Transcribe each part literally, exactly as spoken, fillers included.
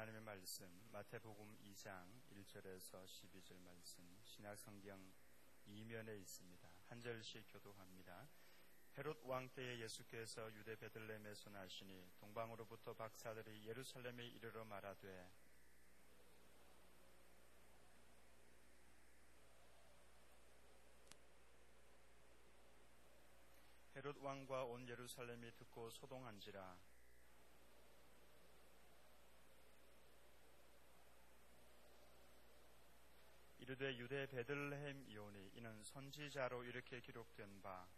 하나님의 말씀 마태복음 이 장 일 절에서 십이 절 말씀 신약성경 이면에 있습니다. 한 절씩 교독합니다. 헤롯 왕 때에 예수께서 유대 베들레헴에서 나시니 동방으로부터 박사들이 예루살렘에 이르러 말하되 헤롯 왕과 온 예루살렘이 듣고 소동한지라. 이르되 유대 베들레헴이오니 이는 선지자로 이렇게 기록된 바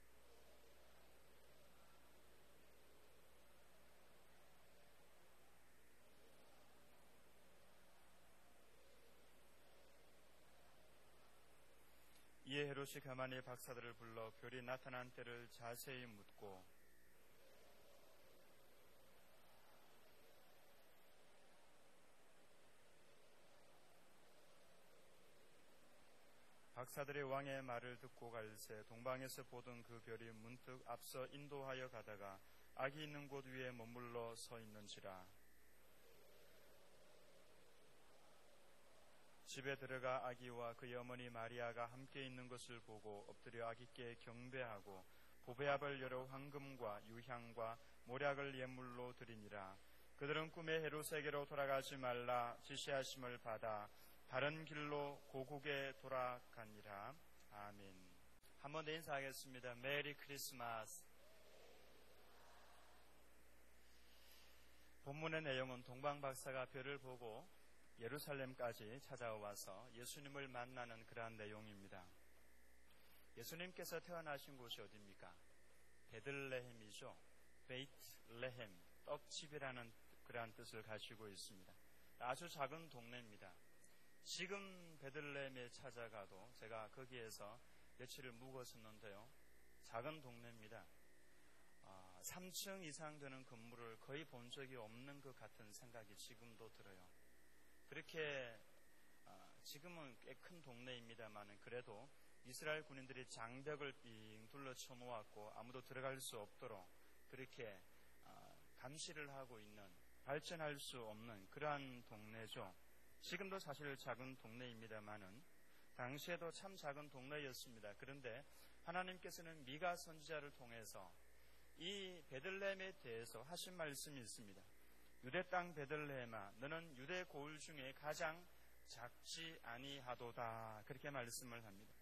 이에 헤롯이 가만히 박사들을 불러 별이 나타난 때를 자세히 묻고 박사들의 왕의 말을 듣고 갈새 동방에서 보던 그 별이 문득 앞서 인도하여 가다가 아기 있는 곳 위에 머물러 서 있는지라. 집에 들어가 아기와 그의 어머니 마리아가 함께 있는 것을 보고 엎드려 아기께 경배하고 보배압을 열어 황금과 유향과 모략을 예물로 드리니라. 그들은 꿈에 헤롯에게로 돌아가지 말라 지시하심을 받아 다른 길로 고국에 돌아가니라. 아멘. 한 번 더 인사하겠습니다. 메리 크리스마스. 본문의 내용은 동방박사가 별을 보고 예루살렘까지 찾아와서 예수님을 만나는 그러한 내용입니다. 예수님께서 태어나신 곳이 어디입니까? 베들레헴이죠. 베이트레헴, 떡집이라는 그러한 뜻을 가지고 있습니다. 아주 작은 동네입니다. 지금 베들레헴에 찾아가도 제가 거기에서 며칠을 묵었었는데요. 작은 동네입니다. 어, 삼 층 이상 되는 건물을 거의 본 적이 없는 것 같은 생각이 지금도 들어요. 그렇게 어, 지금은 꽤 큰 동네입니다만 그래도 이스라엘 군인들이 장벽을 빙 둘러쳐 놓았고 아무도 들어갈 수 없도록 그렇게 어, 감시를 하고 있는 발전할 수 없는 그러한 동네죠. 지금도 사실 작은 동네입니다만은 당시에도 참 작은 동네였습니다. 그런데 하나님께서는 미가 선지자를 통해서 이 베들레헴에 대해서 하신 말씀이 있습니다. 유대 땅 베들레헴아 너는 유대 고을 중에 가장 작지 아니하도다. 그렇게 말씀을 합니다.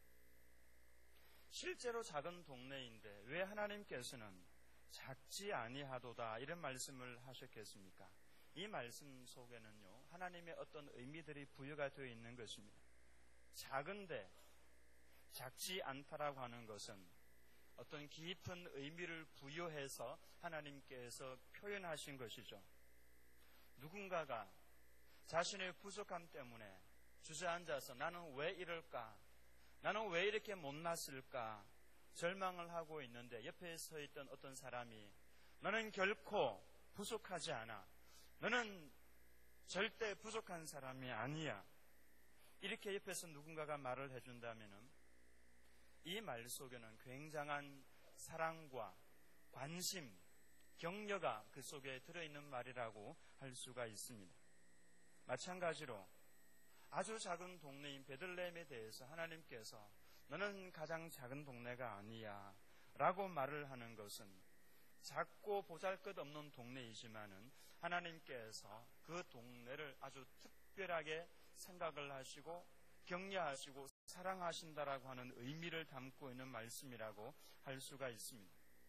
실제로 작은 동네인데 왜 하나님께서는 작지 아니하도다 이런 말씀을 하셨겠습니까? 이 말씀 속에는요 하나님의 어떤 의미들이 부여가 되어 있는 것입니다. 작은데 작지 않다라고 하는 것은 어떤 깊은 의미를 부여해서 하나님께서 표현하신 것이죠. 누군가가 자신의 부족함 때문에 주저앉아서 나는 왜 이럴까? 나는 왜 이렇게 못났을까? 절망을 하고 있는데 옆에 서 있던 어떤 사람이 너는 결코 부족하지 않아. 너는 절대 부족한 사람이 아니야. 이렇게 옆에서 누군가가 말을 해준다면 이 말 속에는 굉장한 사랑과 관심, 격려가 그 속에 들어있는 말이라고 할 수가 있습니다. 마찬가지로 아주 작은 동네인 베들레헴에 대해서 하나님께서 너는 가장 작은 동네가 아니야 라고 말을 하는 것은 작고 보잘것없는 동네이지만은 하나님께서 그 동네를 아주 특별하게 생각을 하시고 격려하시고 사랑하신다라고 하는 의미를 담고 있는 말씀이라고 할 수가 있습니다.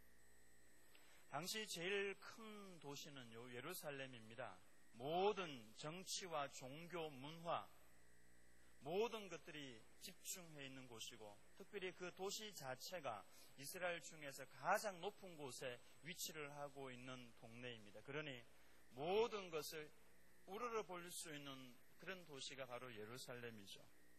당시 제일 큰 도시는요 예루살렘입니다. 모든 정치와 종교, 문화 모든 것들이 집중해 있는 곳이고 특별히 그 도시 자체가 이스라엘 중에서 가장 높은 곳에 위치를 하고 있는 동네입니다. 그러니 모든 것을 우러러 볼 수 있는 그런 도시가 바로 예루살렘이죠.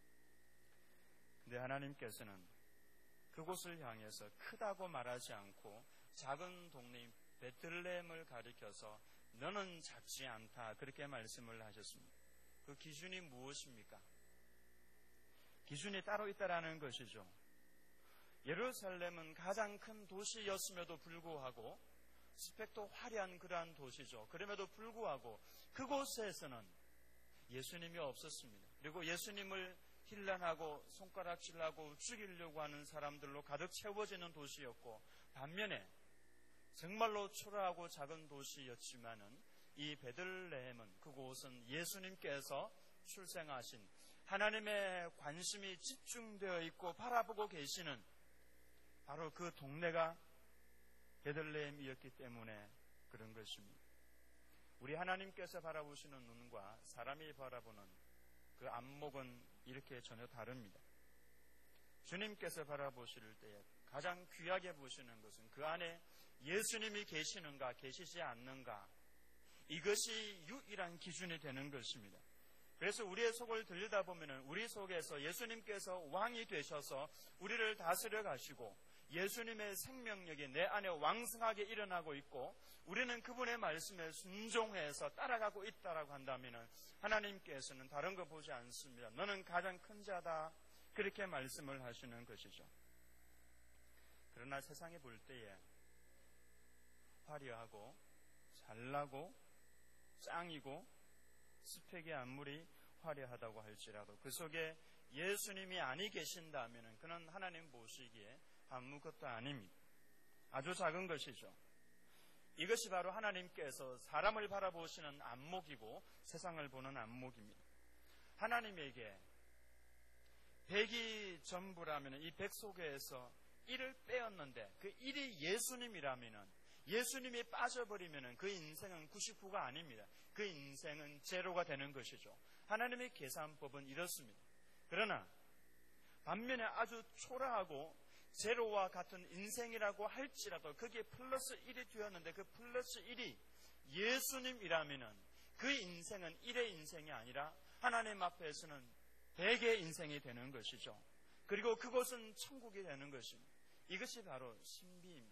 근데 하나님께서는 그곳을 향해서 크다고 말하지 않고 작은 동네인 베들레헴을 가리켜서 너는 작지 않다 그렇게 말씀을 하셨습니다. 그 기준이 무엇입니까? 기준이 따로 있다라는 것이죠. 예루살렘은 가장 큰 도시였음에도 불구하고 스펙도 화려한 그러한 도시죠. 그럼에도 불구하고 그곳에서는 예수님이 없었습니다. 그리고 예수님을 힐난하고 손가락질하고 죽이려고 하는 사람들로 가득 채워지는 도시였고, 반면에 정말로 초라하고 작은 도시였지만은 이 베들레헴은, 그곳은 예수님께서 출생하신, 하나님의 관심이 집중되어 있고 바라보고 계시는 바로 그 동네가 베들레헴이었기 때문에 그런 것입니다. 우리 하나님께서 바라보시는 눈과 사람이 바라보는 그 안목은 이렇게 전혀 다릅니다. 주님께서 바라보실 때에 가장 귀하게 보시는 것은 그 안에 예수님이 계시는가 계시지 않는가, 이것이 유일한 기준이 되는 것입니다. 그래서 우리의 속을 들여다보면 우리 속에서 예수님께서 왕이 되셔서 우리를 다스려 가시고 예수님의 생명력이 내 안에 왕성하게 일어나고 있고 우리는 그분의 말씀에 순종해서 따라가고 있다라고 한다면 하나님께서는 다른 거 보지 않습니다. 너는 가장 큰 자다, 그렇게 말씀을 하시는 것이죠. 그러나 세상에 볼 때에 화려하고 잘나고 짱이고 스펙이 아무리 화려하다고 할지라도 그 속에 예수님이 아니 계신다면 그는 하나님 보시기에 아무것도 아닙니다. 아주 작은 것이죠. 이것이 바로 하나님께서 사람을 바라보시는 안목이고 세상을 보는 안목입니다. 하나님에게 백이 전부라면 이 백 속에서 일을 빼었는데 그 일이 예수님이라면, 예수님이 빠져버리면 그 인생은 구십구가 아닙니다. 그 인생은 제로가 되는 것이죠. 하나님의 계산법은 이렇습니다. 그러나 반면에 아주 초라하고 제로와 같은 인생이라고 할지라도 거기에 플러스 일이 되었는데 그 플러스 일이 예수님이라면 그 인생은 일의 인생이 아니라 하나님 앞에서는 백의 인생이 되는 것이죠. 그리고 그곳은 천국이 되는 것입니다. 이것이 바로 신비입니다.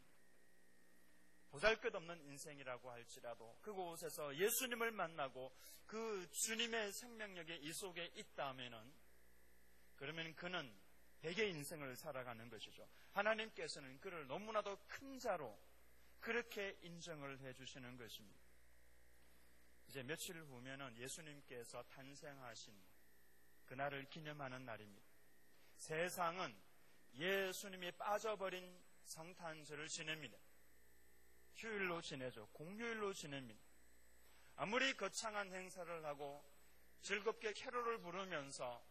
보잘것없는 인생이라고 할지라도 그곳에서 예수님을 만나고 그 주님의 생명력이 이 속에 있다면은 그러면 그는 백의 인생을 살아가는 것이죠. 하나님께서는 그를 너무나도 큰 자로 그렇게 인정을 해주시는 것입니다. 이제 며칠 후면은 예수님께서 탄생하신 그날을 기념하는 날입니다. 세상은 예수님이 빠져버린 성탄절을 지냅니다. 휴일로 지내죠. 공휴일로 지냅니다. 아무리 거창한 행사를 하고 즐겁게 캐롤을 부르면서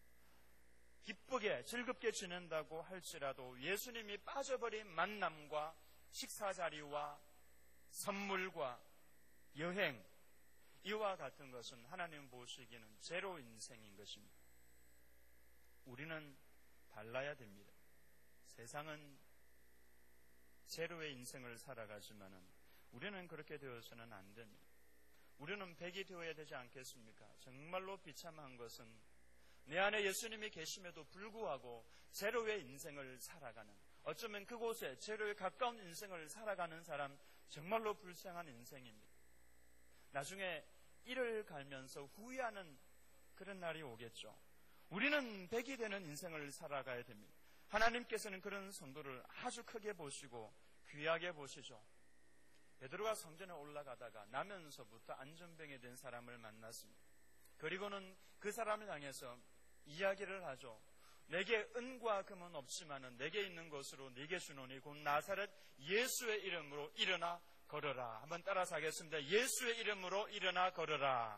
기쁘게 즐겁게 지낸다고 할지라도 예수님이 빠져버린 만남과 식사 자리와 선물과 여행, 이와 같은 것은 하나님 보시기에는 제로 인생인 것입니다. 우리는 달라야 됩니다. 세상은 제로의 인생을 살아가지만은 우리는 그렇게 되어서는 안 됩니다. 우리는 백이 되어야 되지 않겠습니까? 정말로 비참한 것은 내 안에 예수님이 계심에도 불구하고 제로의 인생을 살아가는, 어쩌면 그곳에 제로에 가까운 인생을 살아가는 사람, 정말로 불쌍한 인생입니다. 나중에 이를 갈면서 후회하는 그런 날이 오겠죠. 우리는 백이 되는 인생을 살아가야 됩니다. 하나님께서는 그런 성도를 아주 크게 보시고 귀하게 보시죠. 베드로가 성전에 올라가다가 나면서부터 안전병이 된 사람을 만났습니다. 그리고는 그 사람을 향해서 이야기를 하죠. 내게 은과 금은 없지만은 내게 있는 것으로 네게 주노니 곧 나사렛 예수의 이름으로 일어나 걸어라. 한번 따라서 하겠습니다. 예수의 이름으로 일어나 걸어라.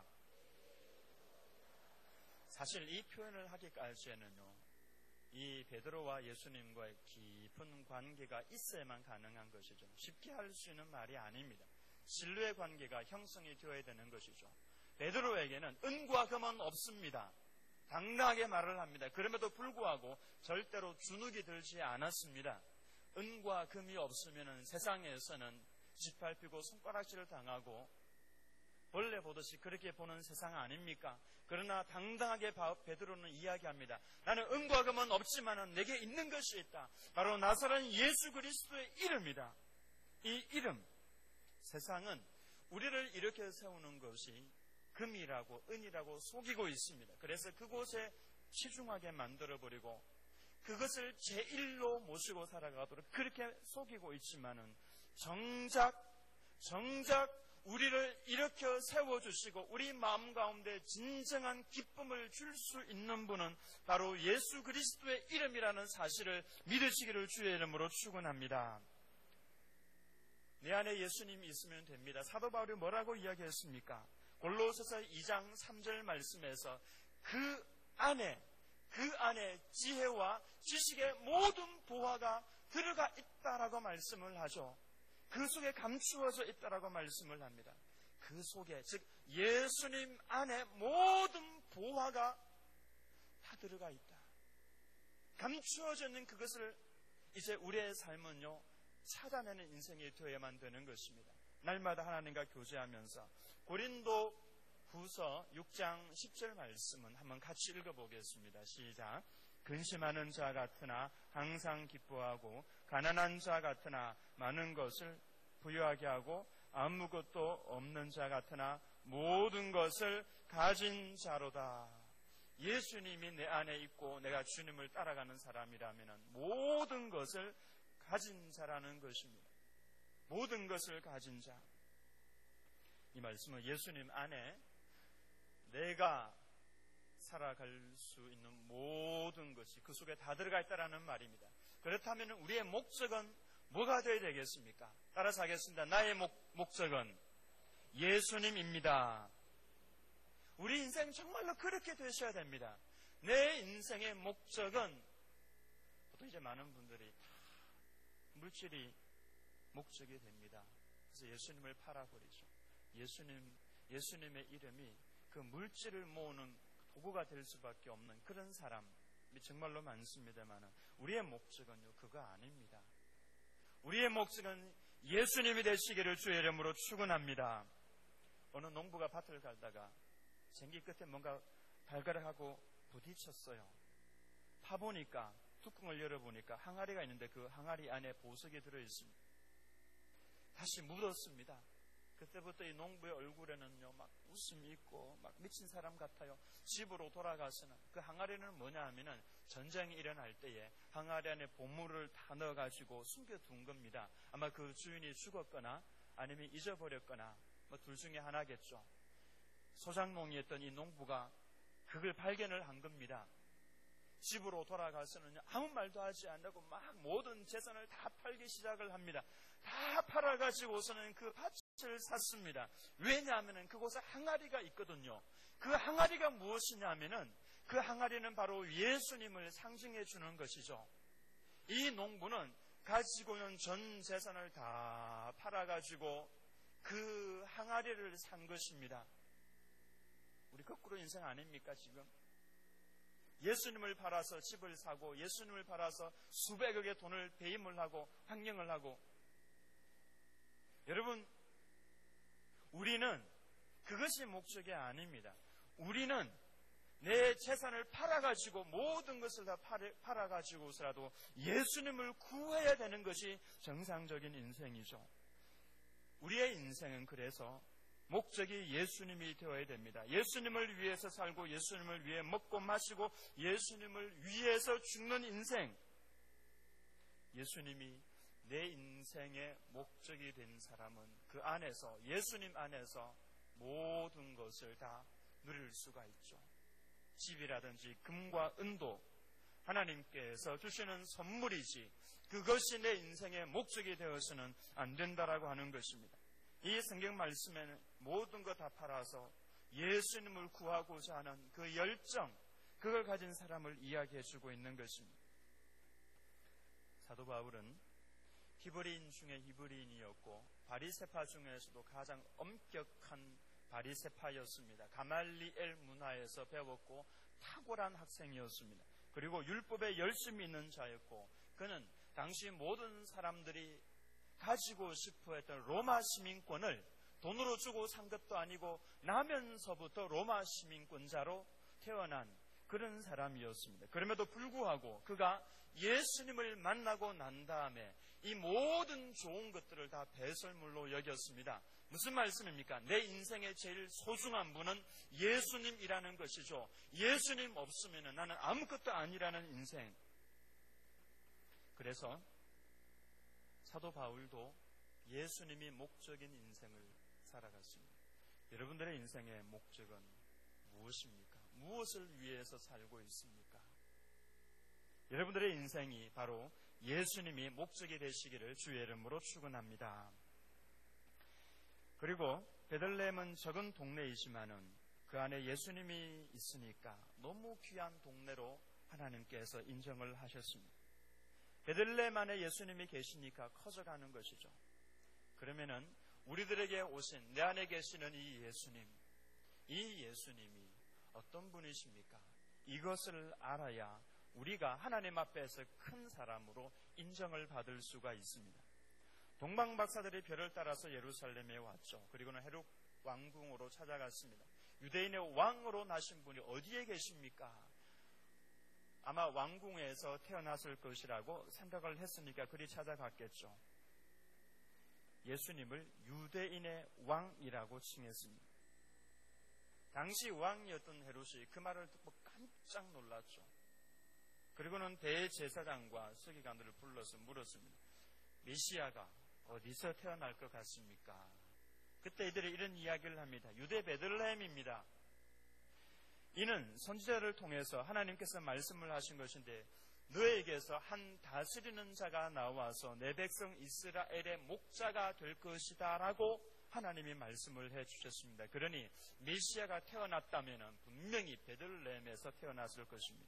사실 이 표현을 하기까지는요, 이 베드로와 예수님과의 깊은 관계가 있어야만 가능한 것이죠. 쉽게 할 수 있는 말이 아닙니다. 신뢰의 관계가 형성이 되어야 되는 것이죠. 베드로에게는 은과 금은 없습니다. 당당하게 말을 합니다. 그럼에도 불구하고 절대로 주눅이 들지 않았습니다. 은과 금이 없으면 세상에서는 짓밟히고 손가락질을 당하고 벌레 보듯이 그렇게 보는 세상 아닙니까? 그러나 당당하게 베드로는 이야기합니다. 나는 은과 금은 없지만 내게 있는 것이 있다. 바로 나사렛 예수 그리스도의 이름이다. 이 이름, 세상은 우리를 이렇게 세우는 것이 금이라고 은이라고 속이고 있습니다. 그래서 그곳에 치중하게 만들어버리고 그것을 제일로 모시고 살아가도록 그렇게 속이고 있지만은 정작 정작 우리를 일으켜 세워주시고 우리 마음 가운데 진정한 기쁨을 줄 수 있는 분은 바로 예수 그리스도의 이름이라는 사실을 믿으시기를 주의 이름으로 축원합니다. 내 안에 예수님이 있으면 됩니다. 사도 바울이 뭐라고 이야기했습니까? 골로새서 이 장 삼 절 말씀에서 그 안에 그 안에 지혜와 지식의 모든 보화가 들어가 있다라고 말씀을 하죠. 그 속에 감추어져 있다라고 말씀을 합니다. 그 속에, 즉 예수님 안에 모든 보화가 다 들어가 있다. 감추어져 있는 그것을 이제 우리의 삶은요 찾아내는 인생이 되어야만 되는 것입니다. 날마다 하나님과 교제하면서 고린도 후서 육 장 십 절 말씀은 한번 같이 읽어보겠습니다. 시작. 근심하는 자 같으나 항상 기뻐하고 가난한 자 같으나 많은 것을 부유하게 하고 아무것도 없는 자 같으나 모든 것을 가진 자로다. 예수님이 내 안에 있고 내가 주님을 따라가는 사람이라면 모든 것을 가진 자라는 것입니다. 모든 것을 가진 자. 이 말씀은 예수님 안에 내가 살아갈 수 있는 모든 것이 그 속에 다 들어가 있다는 말입니다. 그렇다면 우리의 목적은 뭐가 되어야 되겠습니까? 따라서 하겠습니다. 나의 목, 목적은 예수님입니다. 우리 인생 정말로 그렇게 되셔야 됩니다. 내 인생의 목적은, 보통 이제 많은 분들이 물질이 목적이 됩니다. 그래서 예수님을 팔아버리죠. 예수님, 예수님의 이름이 그 물질을 모으는 도구가 될 수밖에 없는 그런 사람이 정말로 많습니다만 우리의 목적은요 그거 아닙니다. 우리의 목적은 예수님이 되시기를 주의 이름으로 축원합니다. 어느 농부가 밭을 갈다가 쟁기 끝에 뭔가 발가락하고 부딪혔어요. 파보니까 뚜껑을 열어보니까 항아리가 있는데 그 항아리 안에 보석이 들어있습니다. 다시 묻었습니다. 그때부터 이 농부의 얼굴에는요 막 웃음이 있고 막 미친 사람 같아요. 집으로 돌아가서는 그 항아리는 뭐냐 하면은 전쟁이 일어날 때에 항아리 안에 보물을 다 넣어가지고 숨겨둔 겁니다. 아마 그 주인이 죽었거나 아니면 잊어버렸거나 뭐 둘 중에 하나겠죠. 소작농이었던 이 농부가 그걸 발견을 한 겁니다. 집으로 돌아가서는 아무 말도 하지 않고 막 모든 재산을 다 팔기 시작을 합니다. 다 팔아가지고서는 그 밭을 샀습니다. 왜냐하면 그곳에 항아리가 있거든요. 그 항아리가 무엇이냐면은 그 항아리는 바로 예수님을 상징해 주는 것이죠. 이 농부는 가지고 있는 전 재산을 다 팔아가지고 그 항아리를 산 것입니다. 우리 거꾸로 인생 아닙니까 지금? 예수님을 팔아서 집을 사고 예수님을 팔아서 수백억의 돈을 배임을 하고 환경을 하고. 여러분, 우리는 그것이 목적이 아닙니다. 우리는 내 재산을 팔아가지고 모든 것을 다 팔아가지고서라도 예수님을 구해야 되는 것이 정상적인 인생이죠. 우리의 인생은 그래서 목적이 예수님이 되어야 됩니다. 예수님을 위해서 살고 예수님을 위해 먹고 마시고 예수님을 위해서 죽는 인생. 예수님이 내 인생의 목적이 된 사람은 그 안에서, 예수님 안에서 모든 것을 다 누릴 수가 있죠. 집이라든지 금과 은도 하나님께서 주시는 선물이지 그것이 내 인생의 목적이 되어서는 안 된다라고 하는 것입니다. 이 성경 말씀에는 모든 것 다 팔아서 예수님을 구하고자 하는 그 열정, 그걸 가진 사람을 이야기해주고 있는 것입니다. 사도 바울은 히브리인 중에 히브리인이었고 바리새파 중에서도 가장 엄격한 바리새파였습니다. 가말리엘 문화에서 배웠고 탁월한 학생이었습니다. 그리고 율법에 열심히 있는 자였고 그는 당시 모든 사람들이 가지고 싶어 했던 로마 시민권을 돈으로 주고 산 것도 아니고 나면서부터 로마 시민권자로 태어난 그런 사람이었습니다. 그럼에도 불구하고 그가 예수님을 만나고 난 다음에 이 모든 좋은 것들을 다 배설물로 여겼습니다. 무슨 말씀입니까? 내 인생의 제일 소중한 분은 예수님이라는 것이죠. 예수님 없으면 나는 아무것도 아니라는 인생. 그래서 사도 바울도 예수님이 목적인 인생을 살아갔습니다. 여러분들의 인생의 목적은 무엇입니까? 무엇을 위해서 살고 있습니까? 여러분들의 인생이 바로 예수님이 목적이 되시기를 주의 이름으로 축원합니다. 그리고 베들레헴은 적은 동네이지만은 그 안에 예수님이 있으니까 너무 귀한 동네로 하나님께서 인정을 하셨습니다. 베들레헴 안에 예수님이 계시니까 커져가는 것이죠. 그러면은 우리들에게 오신 내 안에 계시는 이 예수님, 이 예수님이 어떤 분이십니까? 이것을 알아야 우리가 하나님 앞에서 큰 사람으로 인정을 받을 수가 있습니다. 동방 박사들이 별을 따라서 예루살렘에 왔죠. 그리고는 헤롯 왕궁으로 찾아갔습니다. 유대인의 왕으로 나신 분이 어디에 계십니까? 아마 왕궁에서 태어났을 것이라고 생각을 했으니까 그리 찾아갔겠죠. 예수님을 유대인의 왕이라고 칭했습니다. 당시 왕이었던 헤롯이 그 말을 듣고 깜짝 놀랐죠. 그리고는 대제사장과 서기관들을 불러서 물었습니다. 메시아가 어디서 태어날 것 같습니까? 그때 이들이 이런 이야기를 합니다. 유대 베들레헴입니다. 이는 선지자를 통해서 하나님께서 말씀을 하신 것인데 너에게서 한 다스리는 자가 나와서 내 백성 이스라엘의 목자가 될 것이다 라고 하나님이 말씀을 해주셨습니다. 그러니 메시아가 태어났다면 분명히 베들레헴에서 태어났을 것입니다.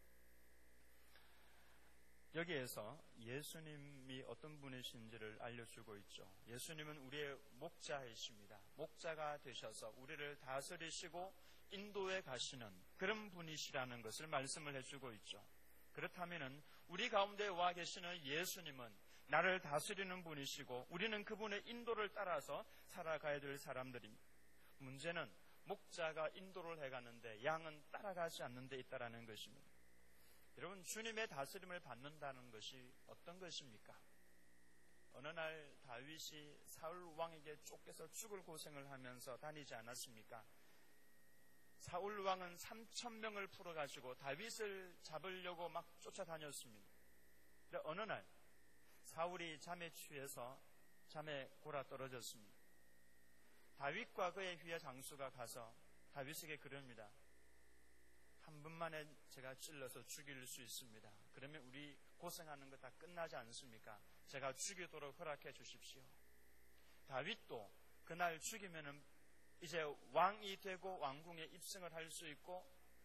여기에서 예수님이 어떤 분이신지를 알려주고 있죠. 예수님은 우리의 목자이십니다. 목자가 되셔서 우리를 다스리시고 인도에 가시는 그런 분이시라는 것을 말씀을 해주고 있죠. 그렇다면 우리 가운데 와 계시는 예수님은 나를 다스리는 분이시고 우리는 그분의 인도를 따라서 살아가야 될 사람들입니다. 문제는 목자가 인도를 해가는데 양은 따라가지 않는 데 있다는 것입니다. 여러분, 주님의 다스림을 받는다는 것이 어떤 것입니까? 어느 날 다윗이 사울 왕에게 쫓겨서 죽을 고생을 하면서 다니지 않았습니까? 사울 왕은 삼천 명을 풀어가지고 다윗을 잡으려고 막 쫓아다녔습니다. 그런데 어느 날 사울이 잠에 취해서 잠에 골아 떨어졌습니다. 다윗과 그의 휘하 장수가 가서 다윗에게 그럽니다. 한 분만에 제가 찔러서 죽일 수 있습니다. 그러면 우리 고생하는 거 다 끝나지 않습니까? 제가 죽이도록 허락해 주십시오. 다윗도 그날 죽이면은 이제 왕이 되고 왕궁에 입성을 할 수 있고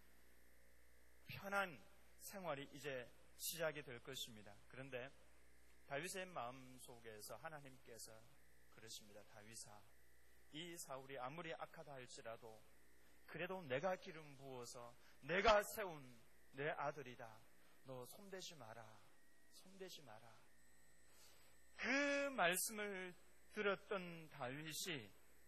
편한 생활이 이제 시작이 될 것입니다. 그런데 다윗의 마음 속에서 하나님께서 그러십니다. 다윗아, 이 사울이 아무리 악하다 할지라도 그래도 내가 기름 부어서 내가 세운 내 아들이다. 너 손대지 마라. 손대지 마라. 그 말씀을 들었던 다윗이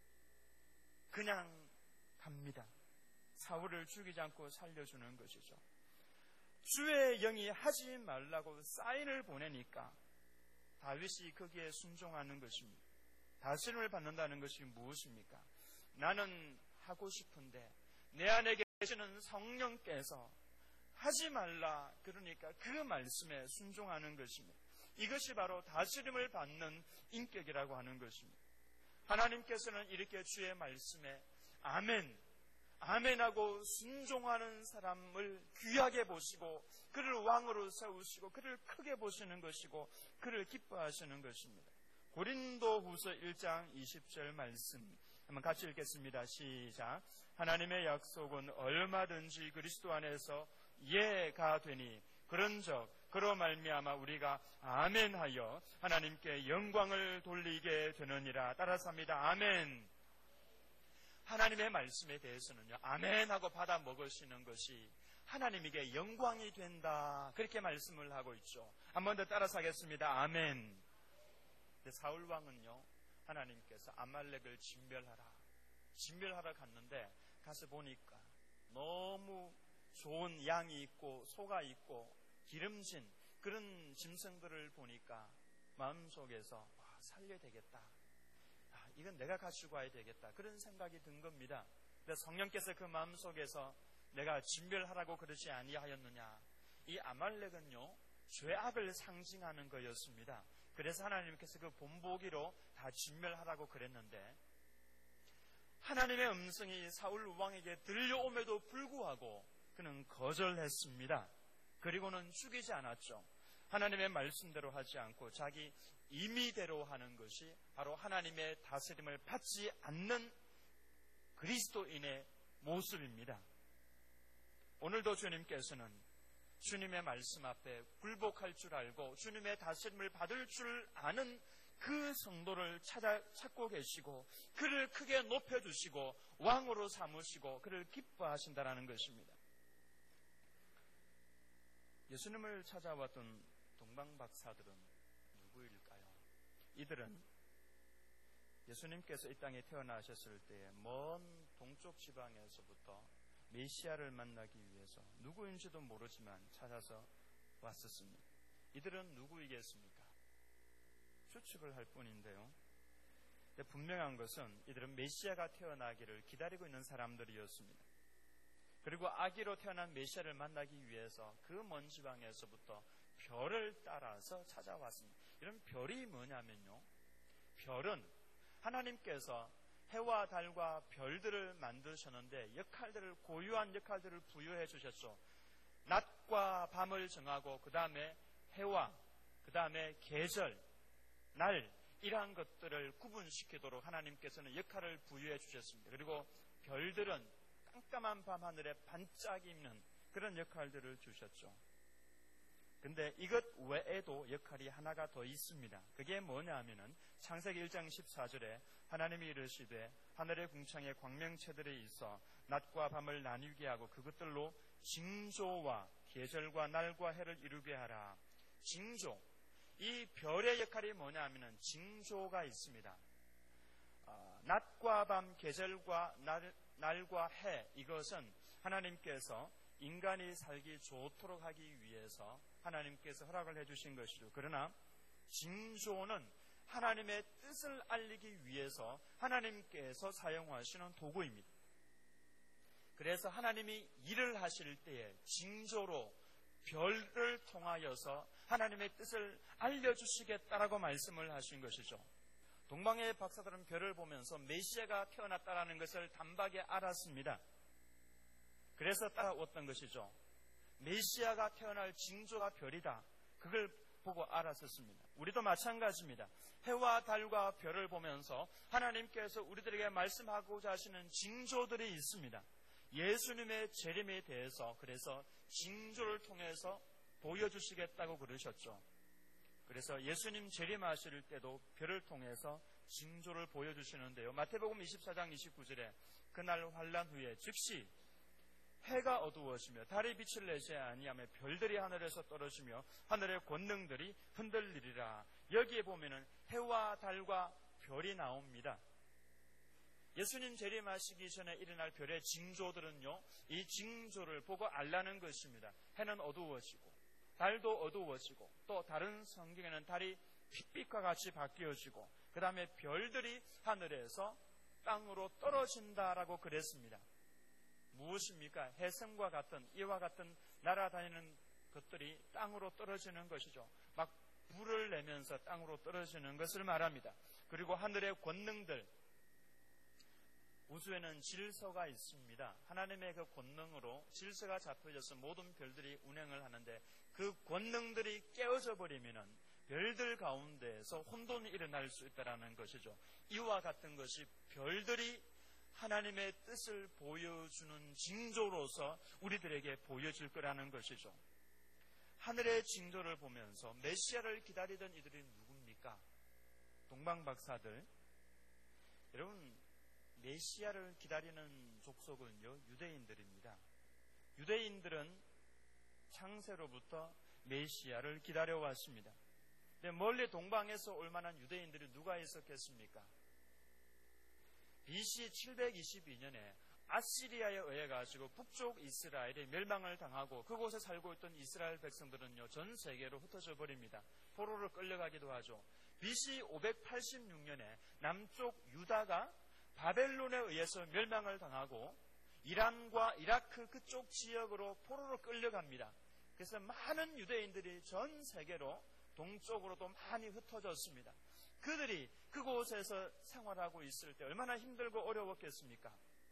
그냥 갑니다. 사울을 죽이지 않고 살려주는 것이죠. 주의 영이 하지 말라고 사인을 보내니까 다윗이 거기에 순종하는 것입니다. 다스림을 받는다는 것이 무엇입니까? 나는 하고 싶은데 내 안에 계시는 성령께서 하지 말라 그러니까 그 말씀에 순종하는 것입니다. 이것이 바로 다스림을 받는 인격이라고 하는 것입니다. 하나님께서는 이렇게 주의 말씀에 아멘, 아멘하고 순종하는 사람을 귀하게 보시고 그를 왕으로 세우시고 그를 크게 보시는 것이고 그를 기뻐하시는 것입니다. 고린도후서 일 장 이십 절 말씀 한번 같이 읽겠습니다. 시작. 하나님의 약속은 얼마든지 그리스도 안에서 예가 되니 그런즉 그로 말미암아 우리가 아멘하여 하나님께 영광을 돌리게 되느니라. 따라서 합니다. 아멘. 하나님의 말씀에 대해서는요, 아멘하고 받아 먹으시는 것이 하나님에게 영광이 된다. 그렇게 말씀을 하고 있죠. 한 번 더 따라서 하겠습니다. 아멘. 근데 사울 왕은요, 하나님께서 아말렉을 진멸하라. 진멸하러 갔는데 가서 보니까 너무 좋은 양이 있고 소가 있고 기름진 그런 짐승들을 보니까 마음속에서 와, 살려야 되겠다. 아, 이건 내가 가지고 와야 되겠다. 그런 생각이 든 겁니다. 그래서 성령께서 그 마음속에서 내가 진멸하라고 그러지 아니하였느냐. 이 아말렉은요, 죄악을 상징하는 거였습니다. 그래서 하나님께서 그 본보기로 다 진멸하라고 그랬는데 하나님의 음성이 사울 왕에게 들려옴에도 불구하고 그는 거절했습니다. 그리고는 죽이지 않았죠. 하나님의 말씀대로 하지 않고 자기 임의대로 하는 것이 바로 하나님의 다스림을 받지 않는 그리스도인의 모습입니다. 오늘도 주님께서는 주님의 말씀 앞에 굴복할 줄 알고 주님의 다스림을 받을 줄 아는 그 성도를 찾아 찾고 계시고 그를 크게 높여주시고 왕으로 삼으시고 그를 기뻐하신다라는 것입니다. 예수님을 찾아왔던 동방박사들은 누구일까요? 이들은 예수님께서 이 땅에 태어나셨을 때에 먼 동쪽 지방에서부터 메시아를 만나기 위해서 누구인지도 모르지만 찾아서 왔었습니다. 이들은 누구이겠습니까? 추측을 할 뿐인데요. 분명한 것은 이들은 메시아가 태어나기를 기다리고 있는 사람들이었습니다. 그리고 아기로 태어난 메시아를 만나기 위해서 그 먼 지방에서부터 별을 따라서 찾아왔습니다. 이런 별이 뭐냐면요, 별은 하나님께서 해와 달과 별들을 만드셨는데 역할들을, 고유한 역할들을 부여해 주셨죠. 낮과 밤을 정하고 그 다음에 해와 그 다음에 계절, 날, 이러한 것들을 구분시키도록 하나님께서는 역할을 부여해 주셨습니다. 그리고 별들은 깜깜한 밤하늘에 반짝이는 그런 역할들을 주셨죠. 근데 이것 외에도 역할이 하나가 더 있습니다. 그게 뭐냐 하면은 창세기 일 장 십사 절에 하나님이 이르시되 하늘의 궁창에 광명체들이 있어 낮과 밤을 나뉘게 하고 그것들로 징조와 계절과 날과 해를 이루게 하라. 징조, 이 별의 역할이 뭐냐 하면은 징조가 있습니다. 어, 낮과 밤, 계절과 날, 날과 해, 이것은 하나님께서 인간이 살기 좋도록 하기 위해서 하나님께서 허락을 해주신 것이죠. 그러나 징조는 하나님의 뜻을 알리기 위해서 하나님께서 사용하시는 도구입니다. 그래서 하나님이 일을 하실 때에 징조로 별을 통하여서 하나님의 뜻을 알려주시겠다라고 말씀을 하신 것이죠. 동방의 박사들은 별을 보면서 메시아가 태어났다라는 것을 단박에 알았습니다. 그래서 따라왔던 것이죠. 메시아가 태어날 징조가 별이다. 그걸 보고 알았었습니다. 우리도 마찬가지입니다. 해와 달과 별을 보면서 하나님께서 우리들에게 말씀하고자 하시는 징조들이 있습니다. 예수님의 재림에 대해서 그래서 징조를 통해서 보여주시겠다고 그러셨죠. 그래서 예수님 재림하실 때도 별을 통해서 징조를 보여주시는데요. 마태복음 이십사 장 이십구 절에 그날 환란 후에 즉시 해가 어두워지며 달이 빛을 내지 아니하며 별들이 하늘에서 떨어지며 하늘의 권능들이 흔들리리라. 여기에 보면은 해와 달과 별이 나옵니다. 예수님 재림하시기 전에 일어날 별의 징조들은요, 이 징조를 보고 알라는 것입니다. 해는 어두워지고 달도 어두워지고 또 다른 성경에는 달이 핏빛과 같이 바뀌어지고 그 다음에 별들이 하늘에서 땅으로 떨어진다라고 그랬습니다. 무엇입니까? 해성과 같은 이와 같은 날아다니는 것들이 땅으로 떨어지는 것이죠. 막 불을 내면서 땅으로 떨어지는 것을 말합니다. 그리고 하늘의 권능들, 우주에는 질서가 있습니다. 하나님의 그 권능으로 질서가 잡혀져서 모든 별들이 운행을 하는데 그 권능들이 깨어져 버리면은 별들 가운데에서 혼돈이 일어날 수 있다는 것이죠. 이와 같은 것이 별들이 하나님의 뜻을 보여주는 징조로서 우리들에게 보여질 거라는 것이죠. 하늘의 징조를 보면서 메시아를 기다리던 이들이 누굽니까? 동방박사들. 여러분, 메시아를 기다리는 족속은요, 유대인들입니다. 유대인들은 창세로부터 메시아를 기다려왔습니다. 근데 멀리 동방에서 올 만한 유대인들이 누가 있었겠습니까? 비씨 칠백이십이 년에 아시리아에 의해 가지고 북쪽 이스라엘이 멸망을 당하고 그곳에 살고 있던 이스라엘 백성들은요, 전 세계로 흩어져 버립니다. 포로로 끌려가기도 하죠. 비씨 오백팔십육 년에 남쪽 유다가 바벨론에 의해서 멸망을 당하고 이란과 이라크 그쪽 지역으로 포로로 끌려갑니다. 그래서 많은 유대인들이 전 세계로 동쪽으로도 많이 흩어졌습니다. 그들이 그곳에서 생활하고 있을 때 얼마나 힘들고 어려웠겠습니까?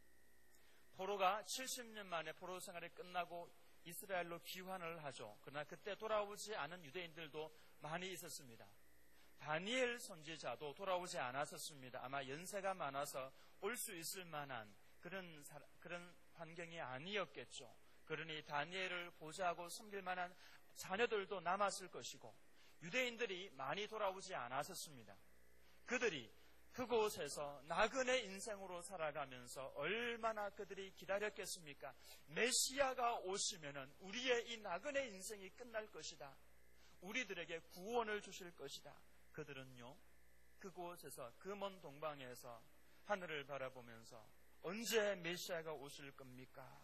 포로가 칠십 년 만에 포로 생활이 끝나고 이스라엘로 귀환을 하죠. 그러나 그때 돌아오지 않은 유대인들도 많이 있었습니다. 다니엘 선지자도 돌아오지 않았었습니다. 아마 연세가 많아서 올 수 있을 만한 그런, 그런 환경이 아니었겠죠. 그러니 다니엘을 보좌하고 섬길 만한 자녀들도 남았을 것이고 유대인들이 많이 돌아오지 않았었습니다. 그들이 그곳에서 나그네 인생으로 살아가면서 얼마나 그들이 기다렸겠습니까? 메시아가 오시면은 우리의 이 나그네 인생이 끝날 것이다. 우리들에게 구원을 주실 것이다. 그들은요, 그곳에서 그 먼 동방에서 하늘을 바라보면서 언제 메시아가 오실 겁니까?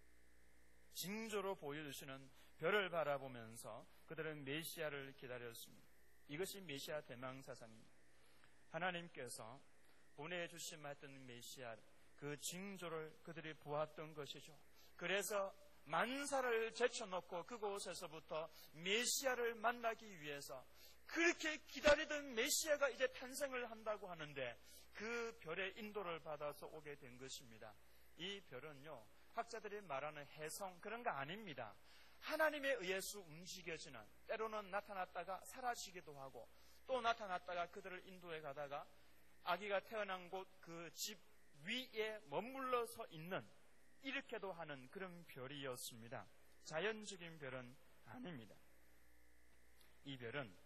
징조로 보여주시는 별을 바라보면서 그들은 메시아를 기다렸습니다. 이것이 메시아 대망사상입니다. 하나님께서 보내주신 했던 메시아, 그 징조를 그들이 보았던 것이죠. 그래서 만사를 제쳐놓고 그곳에서부터 메시아를 만나기 위해서 그렇게 기다리던 메시아가 이제 탄생을 한다고 하는데 그 별의 인도를 받아서 오게 된 것입니다. 이 별은요, 학자들이 말하는 혜성 그런 거 아닙니다. 하나님에 의해서 움직여지는, 때로는 나타났다가 사라지기도 하고 또 나타났다가 그들을 인도해 가다가 아기가 태어난 곳 그 집 위에 머물러서 있는, 이렇게도 하는 그런 별이었습니다. 자연적인 별은 아닙니다. 이 별은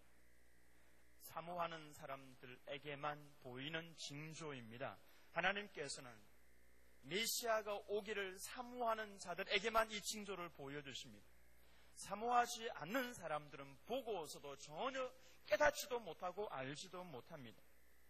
사모하는 사람들에게만 보이는 징조입니다. 하나님께서는 메시아가 오기를 사모하는 자들에게만 이 징조를 보여주십니다. 사모하지 않는 사람들은 보고서도 전혀 깨닫지도 못하고 알지도 못합니다.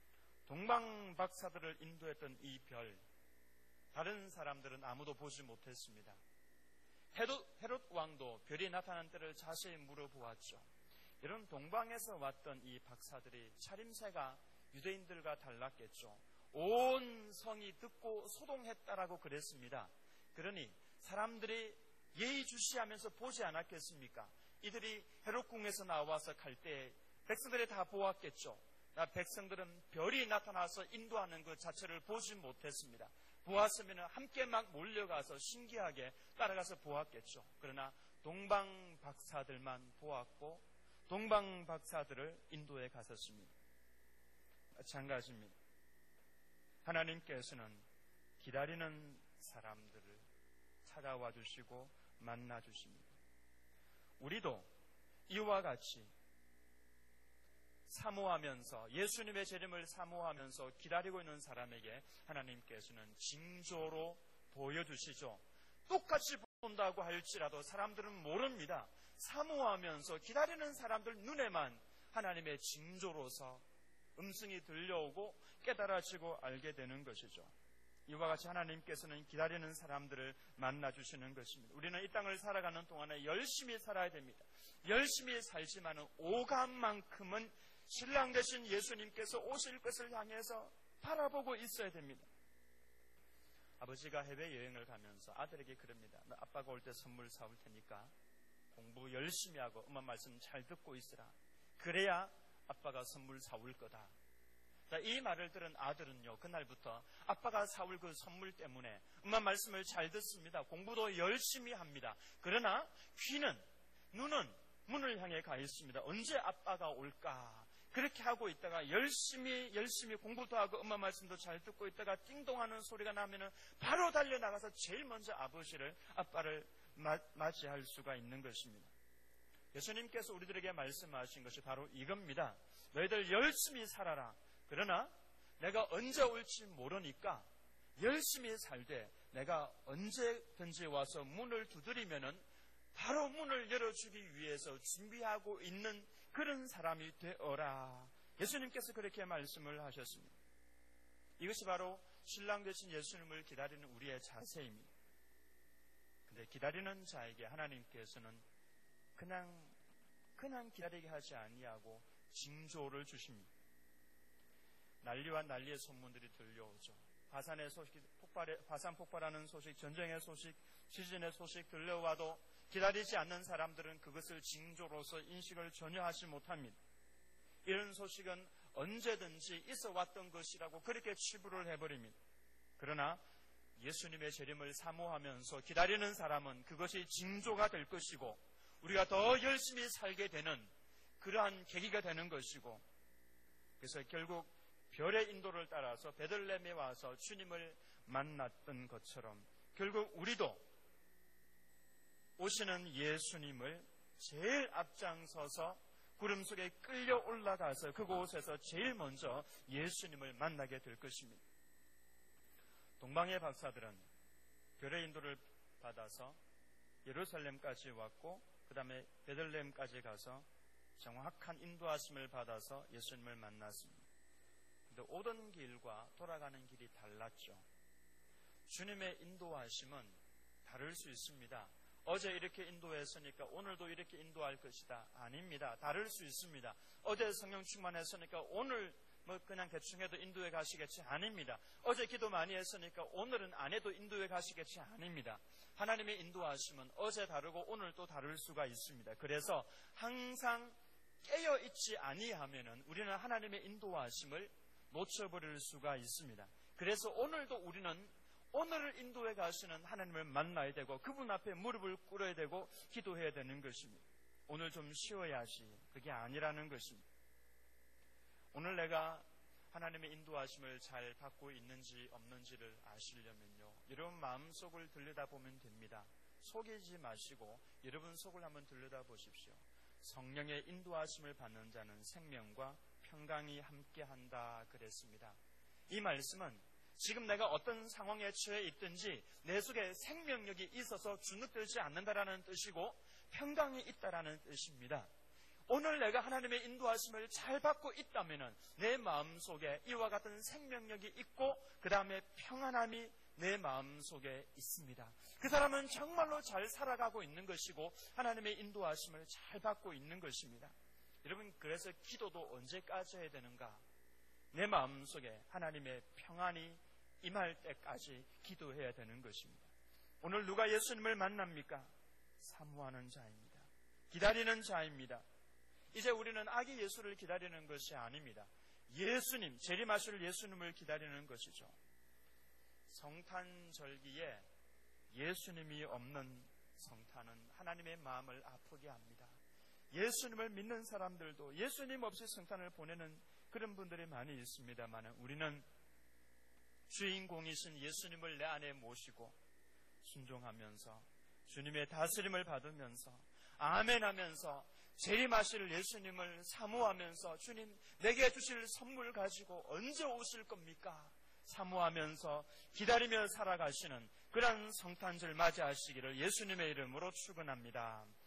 동방박사들을 인도했던 이 별, 다른 사람들은 아무도 보지 못했습니다. 헤롯, 헤롯 왕도 별이 나타난 때를 자세히 물어보았죠. 이런 동방에서 왔던 이 박사들이 차림새가 유대인들과 달랐겠죠. 온 성이 듣고 소동했다라고 그랬습니다. 그러니 사람들이 예의주시하면서 보지 않았겠습니까? 이들이 헤롯궁에서 나와서 갈 때 백성들이 다 보았겠죠. 백성들은 별이 나타나서 인도하는 그 자체를 보지 못했습니다. 보았으면 함께 막 몰려가서 신기하게 따라가서 보았겠죠. 그러나 동방 박사들만 보았고 동방 박사들을 인도에 갔었습니다. 마찬가지입니다. 하나님께서는 기다리는 사람들을 찾아와 주시고 만나 주십니다. 우리도 이와 같이 사모하면서, 예수님의 재림을 사모하면서 기다리고 있는 사람에게 하나님께서는 징조로 보여주시죠. 똑같이 본다고 할지라도 사람들은 모릅니다. 사모하면서 기다리는 사람들 눈에만 하나님의 징조로서 음성이 들려오고 깨달아지고 알게 되는 것이죠. 이와 같이 하나님께서는 기다리는 사람들을 만나주시는 것입니다. 우리는 이 땅을 살아가는 동안에 열심히 살아야 됩니다. 열심히 살지만은 오감만큼은 신랑 되신 예수님께서 오실 것을 향해서 바라보고 있어야 됩니다. 아버지가 해외여행을 가면서 아들에게 그럽니다. 너 아빠가 올 때 선물 사올 테니까 공부 열심히 하고 엄마 말씀 잘 듣고 있으라. 그래야 아빠가 선물 사올 거다. 이 말을 들은 아들은요, 그날부터 아빠가 사올 그 선물 때문에 엄마 말씀을 잘 듣습니다. 공부도 열심히 합니다. 그러나 귀는, 눈은 문을 향해 가 있습니다. 언제 아빠가 올까? 그렇게 하고 있다가 열심히 열심히 공부도 하고 엄마 말씀도 잘 듣고 있다가 띵동하는 소리가 나면은 바로 달려나가서 제일 먼저 아버지를, 아빠를 마, 맞이할 수가 있는 것입니다. 예수님께서 우리들에게 말씀하신 것이 바로 이겁니다. 너희들 열심히 살아라. 그러나 내가 언제 올지 모르니까 열심히 살되 내가 언제든지 와서 문을 두드리면은 바로 문을 열어주기 위해서 준비하고 있는 그런 사람이 되어라. 예수님께서 그렇게 말씀을 하셨습니다. 이것이 바로 신랑 되신 예수님을 기다리는 우리의 자세입니다. 근데 기다리는 자에게 하나님께서는 그냥 그냥 기다리게 하지 아니하고 징조를 주십니다. 난리와 난리의 소문들이 들려오죠. 화산의 소식, 폭발의, 화산 폭발하는 소식, 전쟁의 소식, 지진의 소식 들려와도 기다리지 않는 사람들은 그것을 징조로서 인식을 전혀 하지 못합니다. 이런 소식은 언제든지 있어 왔던 것이라고 그렇게 치부를 해버립니다. 그러나 예수님의 재림을 사모하면서 기다리는 사람은 그것이 징조가 될 것이고 우리가 더 열심히 살게 되는 그러한 계기가 되는 것이고, 그래서 결국 별의 인도를 따라서 베들레헴에 와서 주님을 만났던 것처럼 결국 우리도 오시는 예수님을 제일 앞장서서 구름 속에 끌려 올라가서 그곳에서 제일 먼저 예수님을 만나게 될 것입니다. 동방의 박사들은 별의 인도를 받아서 예루살렘까지 왔고 그 다음에 베들레헴까지 가서 정확한 인도하심을 받아서 예수님을 만났습니다. 근데 오던 길과 돌아가는 길이 달랐죠. 주님의 인도하심은 다를 수 있습니다. 어제 이렇게 인도했으니까 오늘도 이렇게 인도할 것이다. 아닙니다. 다를 수 있습니다. 어제 성령 충만했으니까 오늘 뭐 그냥 대충 해도 인도에 가시겠지? 아닙니다. 어제 기도 많이 했으니까 오늘은 안 해도 인도에 가시겠지? 아닙니다. 하나님의 인도하심은 어제 다르고 오늘 또 다를 수가 있습니다. 그래서 항상 깨어있지 아니하면은 우리는 하나님의 인도하심을 놓쳐버릴 수가 있습니다. 그래서 오늘도 우리는 오늘을 인도해 가시는 하나님을 만나야 되고 그분 앞에 무릎을 꿇어야 되고 기도해야 되는 것입니다. 오늘 좀 쉬어야지 그게 아니라는 것입니다. 오늘 내가 하나님의 인도하심을 잘 받고 있는지 없는지를 아시려면요, 여러분 마음속을 들여다보면 됩니다. 속이지 마시고 여러분 속을 한번 들여다보십시오. 성령의 인도하심을 받는 자는 생명과 평강이 함께한다 그랬습니다. 이 말씀은 지금 내가 어떤 상황에 처해 있든지 내 속에 생명력이 있어서 주눅들지 않는다라는 뜻이고 평강이 있다라는 뜻입니다. 오늘 내가 하나님의 인도하심을 잘 받고 있다면 내 마음속에 이와 같은 생명력이 있고 그 다음에 평안함이 내 마음속에 있습니다. 그 사람은 정말로 잘 살아가고 있는 것이고 하나님의 인도하심을 잘 받고 있는 것입니다. 여러분, 그래서 기도도 언제까지 해야 되는가? 내 마음속에 하나님의 평안이 임할 때까지 기도해야 되는 것입니다. 오늘 누가 예수님을 만납니까? 사모하는 자입니다. 기다리는 자입니다. 이제 우리는 아기 예수를 기다리는 것이 아닙니다. 예수님, 재림하실 예수님을 기다리는 것이죠. 성탄절기에 예수님이 없는 성탄은 하나님의 마음을 아프게 합니다. 예수님을 믿는 사람들도 예수님 없이 성탄을 보내는 그런 분들이 많이 있습니다만 우리는 주인공이신 예수님을 내 안에 모시고 순종하면서 주님의 다스림을 받으면서 아멘하면서 재림하실 예수님을 사모하면서 주님 내게 주실 선물 가지고 언제 오실 겁니까? 사모하면서 기다리며 살아가시는 그런 성탄절 맞이하시기를 예수님의 이름으로 축원합니다.